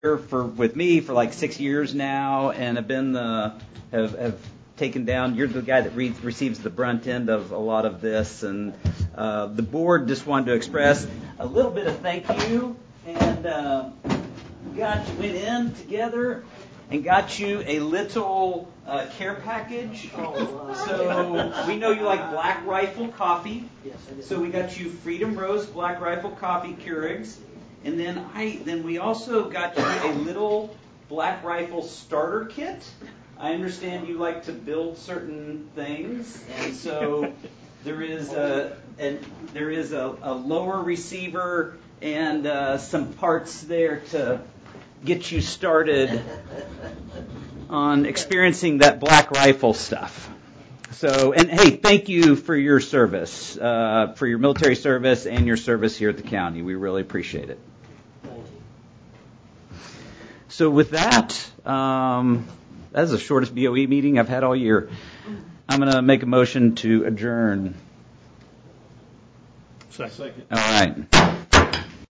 here with me for like 6 years now, and have been have taken down. You're the guy that receives the brunt end of a lot of this, and the board just wanted to express a little bit of thank you, and went in together and got you a little care package. So we know you like Black Rifle coffee. So we got you Freedom Roast Black Rifle coffee Keurigs. And then we also got you a little Black Rifle starter kit. I understand you like to build certain things, and so there is a lower receiver and some parts there to get you started on experiencing that Black Rifle stuff. So, and hey, thank you for your service, for your military service and your service here at the county. We really appreciate it. So with that, that's the shortest BOE meeting I've had all year. I'm going to make a motion to adjourn. Second. All right.